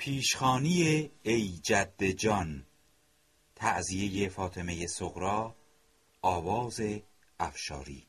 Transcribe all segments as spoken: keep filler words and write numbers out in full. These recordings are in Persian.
پیشخوانی ای جد جان، تعزیه فاطمه صغری، آواز افشاری.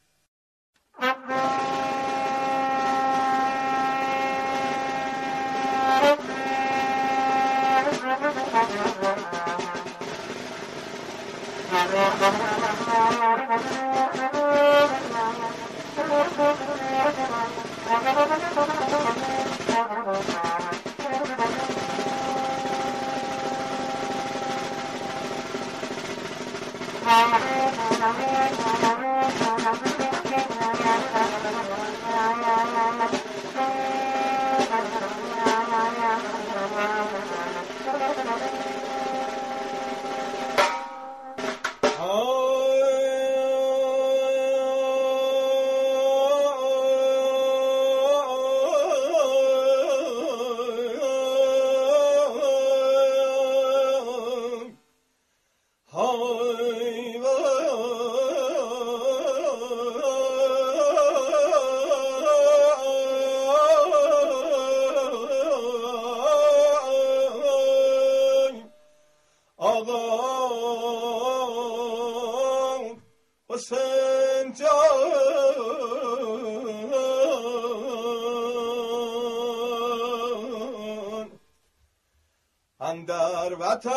اندر وطن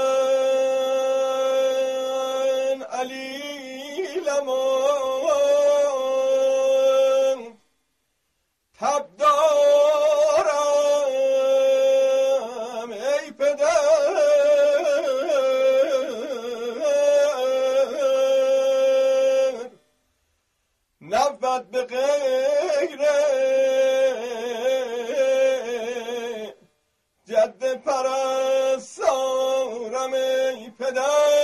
علیلمان تب دارم ای پدر، نبود به غیر جد پرستارم ای پدر.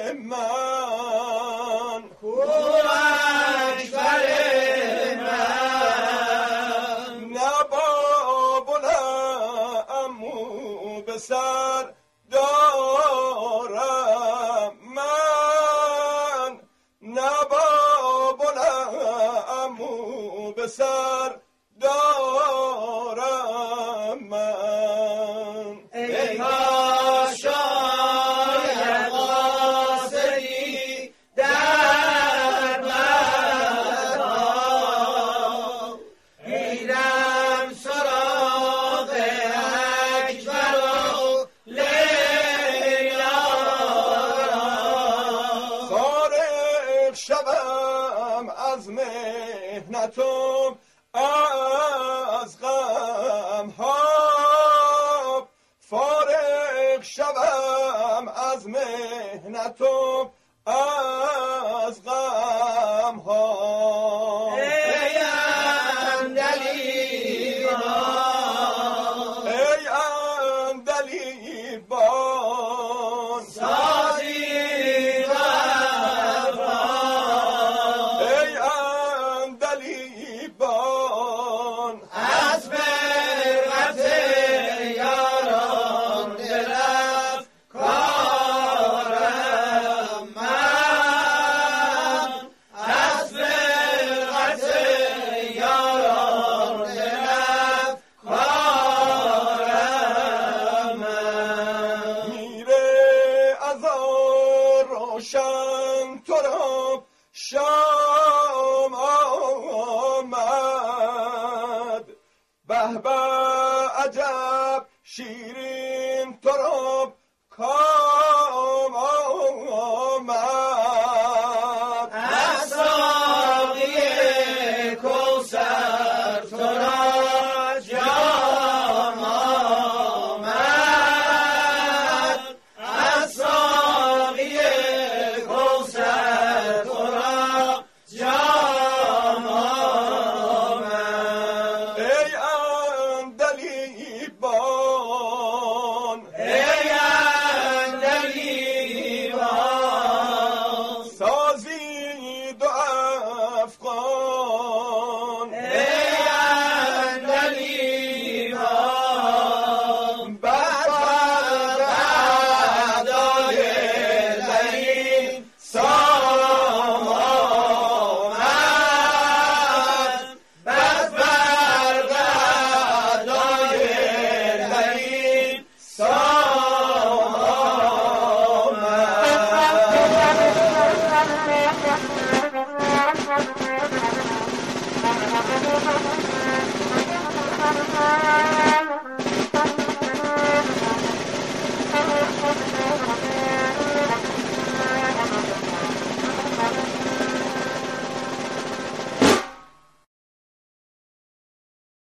من اکبر من نه باب و نه عمو به سر دارم من نه باب و نه عمو به سر دارم من ای شاید قاصدی در مدار میرم سراغ اکبر و لیلا فارغ شوم از مهنتم از غم ها فارغ شوم از مهنتم از غم ها ای اندلیبان ای اندلیبان سازی و افراد ای اندلیبان از فرقت یاران دل افکارم من از فرقت یاران دل افکارم من میره از آن روشن تو را شام آمد به به عجب شیرین تو را کار